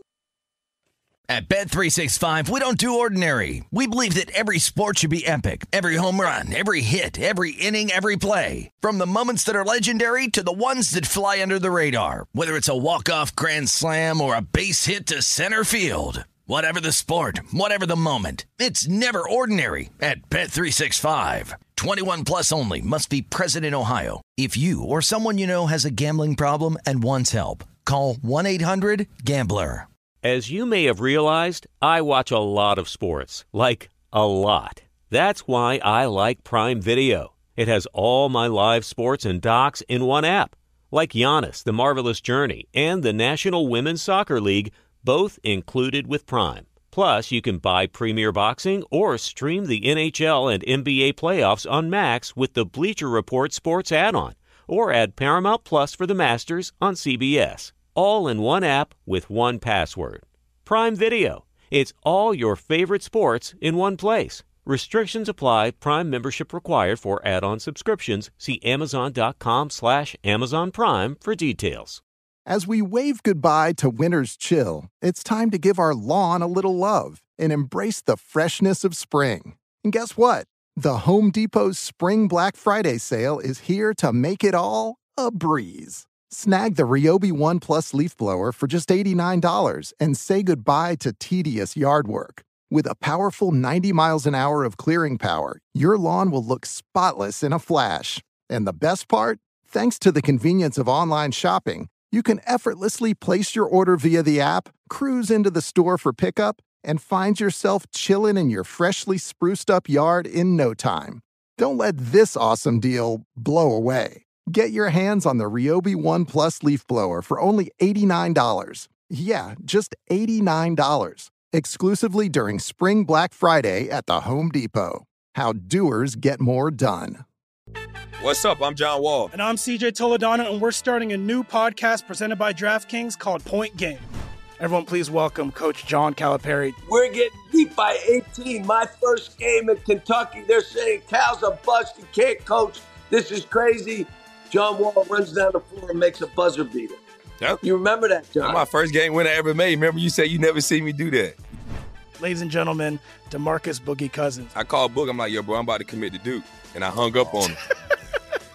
At Bet three sixty-five, we don't do ordinary. We believe that every sport should be epic. Every home run, every hit, every inning, every play. From the moments that are legendary to the ones that fly under the radar. Whether it's a walk-off grand slam or a base hit to center field. Whatever the sport, whatever the moment. It's never ordinary at Bet three sixty-five. twenty-one plus only. Must be present in Ohio. If you or someone you know has a gambling problem and wants help, call one eight hundred gambler. As you may have realized, I watch a lot of sports, like a lot. That's why I like Prime Video. It has all my live sports and docs in one app, like Giannis, The Marvelous Journey, and the National Women's Soccer League, both included with Prime. Plus, you can buy Premier Boxing or stream the N H L and N B A playoffs on Max with the Bleacher Report Sports add-on, or add Paramount Plus for the Masters on C B S. All in one app with one password. Prime Video. It's all your favorite sports in one place. Restrictions apply. Prime membership required for add-on subscriptions. See Amazon.com slash Amazon Prime for details. As we wave goodbye to winter's chill, it's time to give our lawn a little love and embrace the freshness of spring. And guess what? The Home Depot's Spring Black Friday sale is here to make it all a breeze. Snag the Ryobi One Plus leaf blower for just eighty-nine dollars and say goodbye to tedious yard work. With a powerful ninety miles an hour of clearing power, your lawn will look spotless in a flash. And the best part? Thanks to the convenience of online shopping, you can effortlessly place your order via the app, cruise into the store for pickup, and find yourself chilling in your freshly spruced up yard in no time. Don't let this awesome deal blow away. Get your hands on the Ryobi One Plus leaf blower for only eighty-nine dollars. Yeah, just eighty-nine dollars. Exclusively during Spring Black Friday at the Home Depot. How doers get more done. What's up? I'm John Wall. And I'm C J Toledano, and we're starting a new podcast presented by DraftKings called Point Game. Everyone, please welcome Coach John Calipari. We're getting beat by eighteen. My first game in Kentucky, they're saying Cal's a bust. He can't coach. This is crazy. John Wall runs down the floor and makes a buzzer beater. Yep. You remember that, John? That's my first game winner I ever made. Remember you said you never see me do that. Ladies and gentlemen, DeMarcus Boogie Cousins. I called Boog. I'm like, yo, bro, I'm about to commit to Duke. And I hung up on him.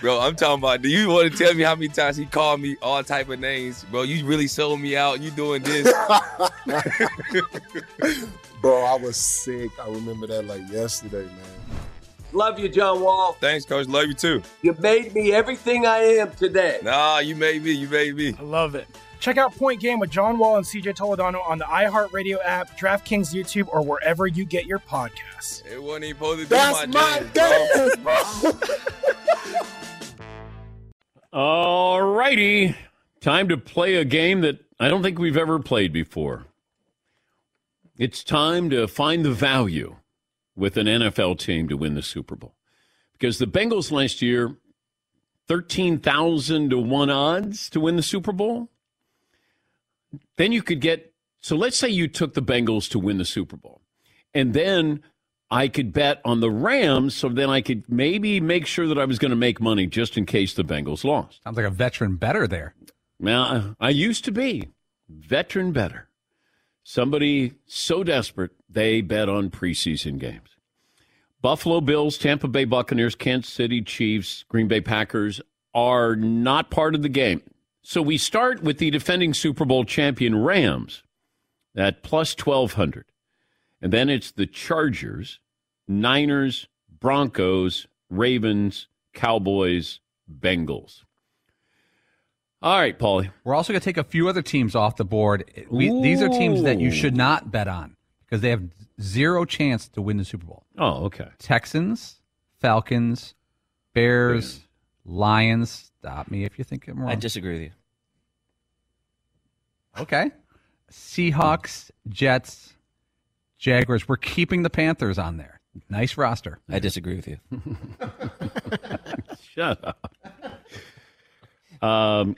Bro, I'm talking about, do you want to tell me how many times he called me all type of names? Bro, you really sold me out. You doing this. Bro, I was sick. I remember that like yesterday, man. Love you, John Wall. Thanks, Coach. Love you, too. You made me everything I am today. Nah, you made me. You made me. I love it. Check out Point Game with John Wall and C J Toledano on the iHeartRadio app, DraftKings YouTube, or wherever you get your podcasts. It wasn't even supposed to be That's my, my dance, dance, bro. All righty. Time to play a game that I don't think we've ever played before. It's time to find the value with an N F L team to win the Super Bowl. Because the Bengals last year, thirteen thousand to one odds to win the Super Bowl. Then you could get, so let's say you took the Bengals to win the Super Bowl. And then I could bet on the Rams, so then I could maybe make sure that I was going to make money just in case the Bengals lost. Sounds like a veteran bettor there. Now, I used to be veteran bettor. Somebody so desperate, they bet on preseason games. Buffalo Bills, Tampa Bay Buccaneers, Kansas City Chiefs, Green Bay Packers are not part of the game. So we start with the defending Super Bowl champion Rams at plus twelve hundred. And then it's the Chargers, Niners, Broncos, Ravens, Cowboys, Bengals. All right, Paulie. We're also going to take a few other teams off the board. We, these are teams that you should not bet on because they have zero chance to win the Super Bowl. Oh, okay. Texans, Falcons, Bears, Lions. Stop me if you think I'm wrong. I disagree with you. Okay. Seahawks, Jets, Jaguars. We're keeping the Panthers on there. Nice roster. I disagree with you. Shut up. Um,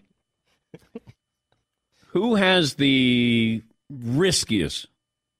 who has the riskiest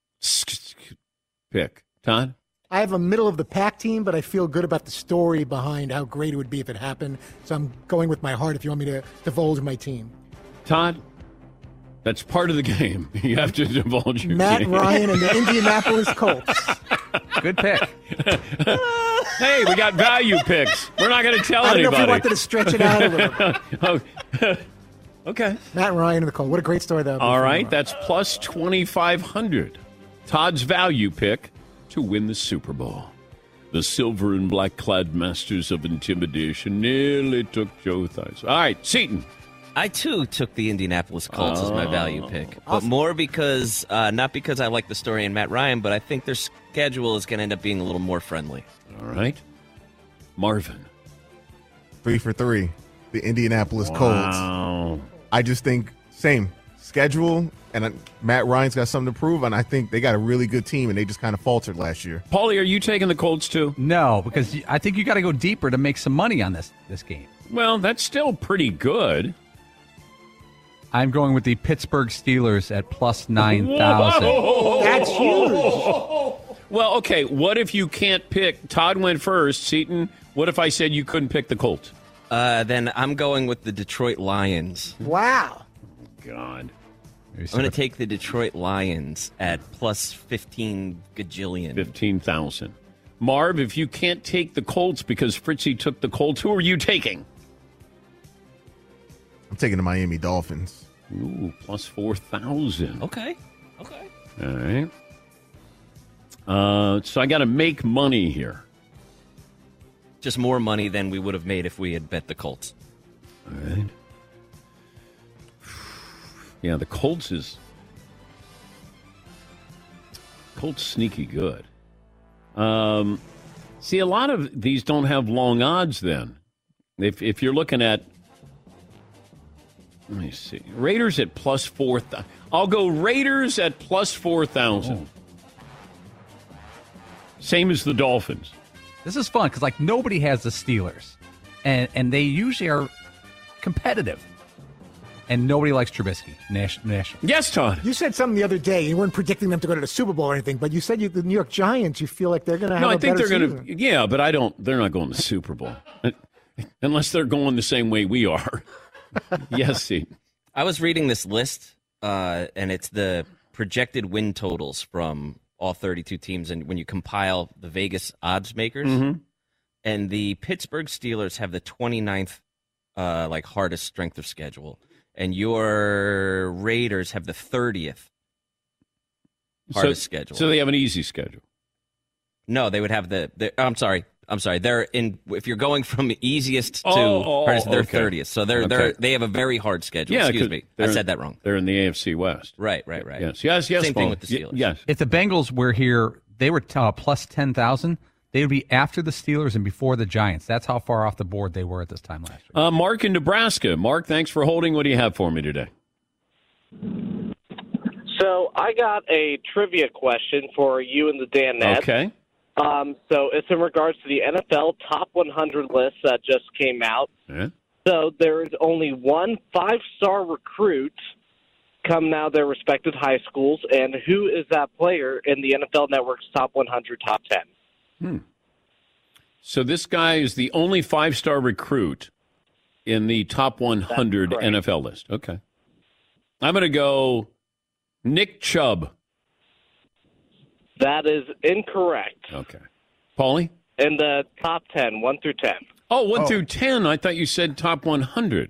pick? Todd? I have a middle of the pack team, but I feel good about the story behind how great it would be if it happened. So I'm going with my heart if you want me to divulge my team. Todd? That's part of the game. You have to divulge your Matt team. Ryan and the Indianapolis Colts. Good pick. Hey, we got value picks. We're not going to tell I don't anybody. know if you wanted to stretch it out a little. Oh, okay. Matt Ryan and the Colts. What a great story that would be. All for right, them. that's plus twenty-five hundred. Todd's value pick to win the Super Bowl. The silver and black clad masters of intimidation nearly took Joe Theis. All right, Seton. I, too, took the Indianapolis Colts as my value Oh. pick. But more because, uh, not because I like the story in Matt Ryan, but I think their schedule is going to end up being a little more friendly. All right. Marvin. Three for three. The Indianapolis Wow. Colts. I just think same schedule, and uh, Matt Ryan's got something to prove, and I think they got a really good team, and they just kind of faltered last year. Paulie, are you taking the Colts too? No, because y- I think you got to go deeper to make some money on this this game. Well, that's still pretty good. I'm going with the Pittsburgh Steelers at plus nine thousand. That's huge. Well, okay, what if you can't pick? Todd went first. Seton, what if I said you couldn't pick the Colts? Uh, then I'm going with the Detroit Lions. Wow. God. I'm going to take the Detroit Lions at plus fifteen gajillion. fifteen thousand. Marv, if you can't take the Colts because Fritzy took the Colts, who are you taking? I'm taking the Miami Dolphins. Ooh, plus four thousand. Okay. Okay. All right. Uh, so I got to make money here. Just more money than we would have made if we had bet the Colts. All right. Yeah, the Colts is Colts sneaky good. Um, see, a lot of these don't have long odds. Then, if if you're looking at, let me see, Raiders at plus four. Th- I'll go Raiders at plus four thousand. Same as the Dolphins. This is fun because like nobody has the Steelers, and and they usually are competitive, and nobody likes Trubisky. National, national. Yes, Todd. You said something the other day. You weren't predicting them to go to the Super Bowl or anything, but you said you, the New York Giants, you feel like they're going to have No, a I think better they're going season. to. Yeah, but I don't. They're not going to the Super Bowl unless they're going the same way we are. Yes, see. I was reading this list, uh, and it's the projected win totals from all thirty-two teams. And when you compile the Vegas odds makers, Mhm. and the Pittsburgh Steelers have the twenty-ninth uh, like hardest strength of schedule, and your Raiders have the thirtieth hardest so, schedule. So they have an easy schedule. No, they would have the. the I'm sorry. I'm sorry. They're in. If you're going from easiest to Oh, oh, hardest, they're okay. thirtieth. So they're Okay. they're they have a very hard schedule. Yeah, Excuse 'cause me, I they're- said that wrong. They're in the A F C West. Right, right, right. Yes, yes, yes. Same Paul. thing with the Y- Steelers. yes. If the Bengals were here, they were uh, plus ten thousand. They would be after the Steelers and before the Giants. That's how far off the board they were at this time last year. Uh, Mark in Nebraska. Mark, thanks for holding. What do you have for me today? So I got a trivia question for you and the Dan Nets. Okay. Um, so it's in regards to the N F L Top one hundred list that just came out. Yeah. So there is only one five-star recruit come out of their respective high schools, and who is that player in the N F L Network's Top one hundred, Top ten? Hmm. So this guy is the only five-star recruit in the top one hundred N F L list. Okay. I'm going to go Nick Chubb. That is incorrect. Okay. Paulie? In the top ten, one through ten. Oh, one through ten. I thought you said top one hundred.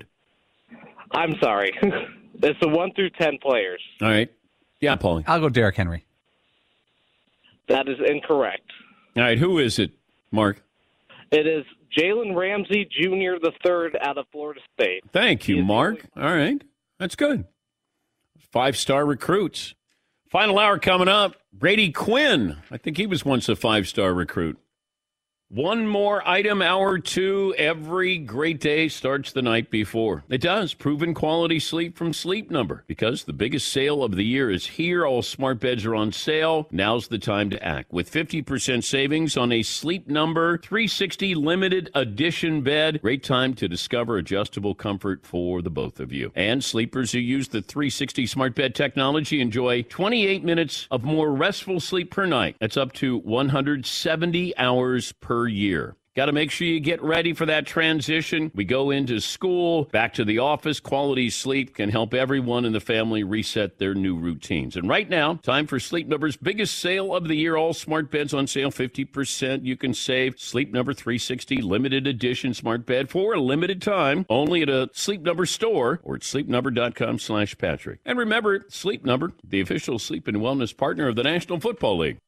I'm sorry. It's the one through ten players. All right. Yeah, Paulie. I'll go Derrick Henry. That is incorrect. All right. Who is it, Mark? It is Jalen Ramsey Junior the third out of Florida State. Thank you, Mark. All right. That's good. Five-star recruits. Final hour coming up. Brady Quinn. I think he was once a five-star recruit. One more item, hour two. Every great day starts the night before. It does. Proven quality sleep from Sleep Number. Because the biggest sale of the year is here. All smart beds are on sale. Now's the time to act. With fifty percent savings on a Sleep Number three sixty limited edition bed. Great time to discover adjustable comfort for the both of you. And sleepers who use the three sixty smart bed technology enjoy twenty-eight minutes of more restful sleep per night. That's up to one hundred seventy hours per year. Got to make sure you get ready for that transition. We go into school, back to the office. Quality sleep can help everyone in the family reset their new routines. And right now, time for Sleep Number's biggest sale of the year. All smart beds on sale, fifty percent. You can save Sleep Number three sixty limited edition smart bed for a limited time, only at a Sleep Number store or at sleepnumber.com slash Patrick. And remember, Sleep Number, the official sleep and wellness partner of the National Football League.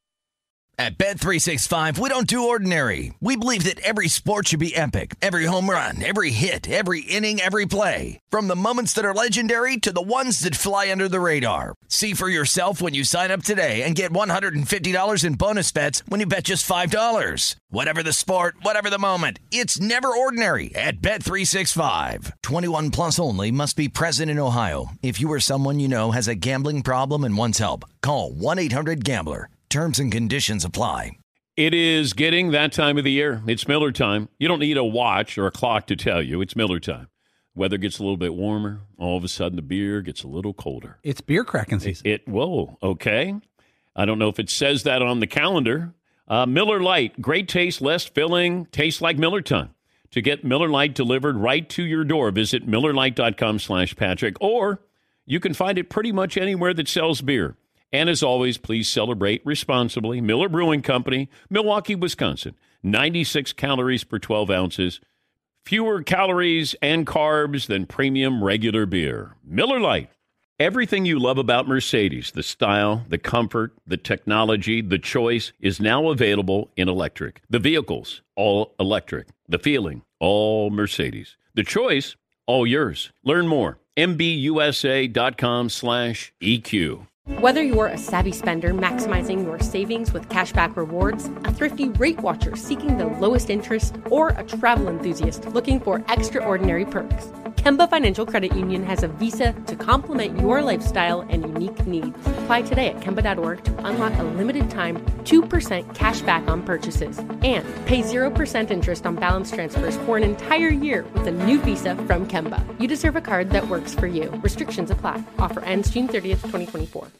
At Bet three sixty-five, we don't do ordinary. We believe that every sport should be epic. Every home run, every hit, every inning, every play. From the moments that are legendary to the ones that fly under the radar. See for yourself when you sign up today and get one hundred fifty dollars in bonus bets when you bet just five dollars. Whatever the sport, whatever the moment, it's never ordinary at Bet three sixty-five. twenty-one plus only. Must be present in Ohio. If you or someone you know has a gambling problem and wants help, call one eight hundred gambler. Terms and conditions apply. It is getting that time of the year. It's Miller time. You don't need a watch or a clock to tell you. It's Miller time. Weather gets a little bit warmer. All of a sudden, the beer gets a little colder. It's beer cracking season. It, it whoa, okay. I don't know if it says that on the calendar. Uh, Miller Lite, great taste, less filling, tastes like Miller time. To get Miller Lite delivered right to your door, visit MillerLite.com slash Patrick, or you can find it pretty much anywhere that sells beer. And as always, please celebrate responsibly. Miller Brewing Company, Milwaukee, Wisconsin. ninety-six calories per twelve ounces. Fewer calories and carbs than premium regular beer. Miller Lite. Everything you love about Mercedes, the style, the comfort, the technology, the choice, is now available in electric. The vehicles, all electric. The feeling, all Mercedes. The choice, all yours. Learn more. MBUSA.com slash EQ. Whether you're a savvy spender maximizing your savings with cashback rewards, a thrifty rate watcher seeking the lowest interest, or a travel enthusiast looking for extraordinary perks, Kemba Financial Credit Union has a visa to complement your lifestyle and unique needs. Apply today at Kemba dot org to unlock a limited time two percent cash back on purchases and pay zero percent interest on balance transfers for an entire year with a new visa from Kemba. You deserve a card that works for you. Restrictions apply. Offer ends June thirtieth, twenty twenty-four.